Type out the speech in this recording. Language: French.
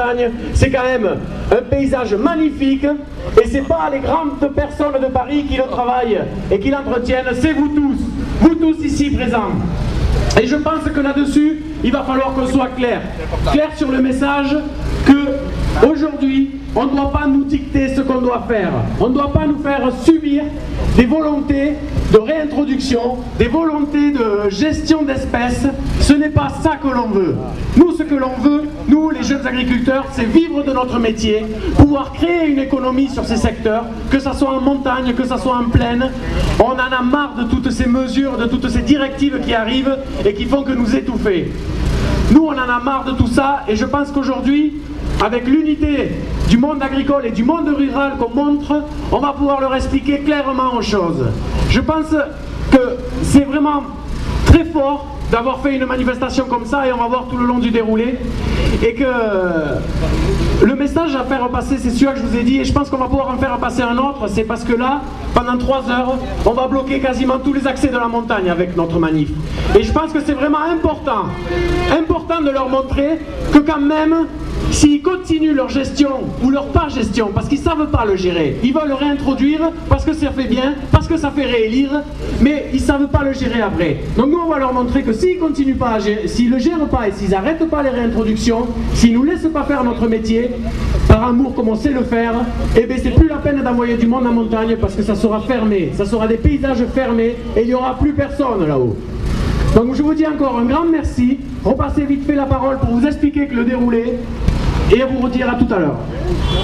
montagne, c'est quand même un paysage magnifique et c'est pas les grandes personnes de Paris qui le travaillent et qui l'entretiennent, c'est vous tous ici présents. Et je pense que là-dessus, il va falloir qu'on soit clair sur le message que aujourd'hui, on ne doit pas nous dicter ce qu'on doit faire. On ne doit pas nous faire subir des volontés de réintroduction, des volontés de gestion d'espèces. Ce n'est pas ça que l'on veut. Nous, ce que l'on veut, nous, les jeunes agriculteurs, c'est vivre de notre métier, pouvoir créer une économie sur ces secteurs, que ce soit en montagne, que ce soit en plaine. On en a marre de toutes ces mesures, de toutes ces directives qui arrivent et qui font que nous étouffer. Nous, on en a marre de tout ça et je pense qu'aujourd'hui, avec l'unité du monde agricole et du monde rural qu'on montre, on va pouvoir leur expliquer clairement aux choses. Je pense que c'est vraiment très fort d'avoir fait une manifestation comme ça et on va voir tout le long du déroulé et que le message à faire passer, c'est celui que je vous ai dit et je pense qu'on va pouvoir en faire passer un autre, c'est parce que là, pendant 3 heures, on va bloquer quasiment tous les accès de la montagne avec notre manif. Et je pense que c'est vraiment important de leur montrer que quand même, s'ils continuent leur gestion ou leur pas gestion, parce qu'ils ne savent pas le gérer, ils veulent le réintroduire parce que ça fait bien, parce que ça fait réélire, mais ils ne savent pas le gérer après. Donc nous on va leur montrer que s'ils ne continuent pas à gérer, s'ils ne le gèrent pas et s'ils n'arrêtent pas les réintroductions, s'ils ne nous laissent pas faire notre métier, par amour comme on sait le faire, eh bien c'est plus la peine d'envoyer du monde en montagne parce que ça sera fermé, ça sera des paysages fermés et il n'y aura plus personne là-haut. Donc je vous dis encore un grand merci, repassez vite fait la parole pour vous expliquer que le déroulé et vous redire à tout à l'heure.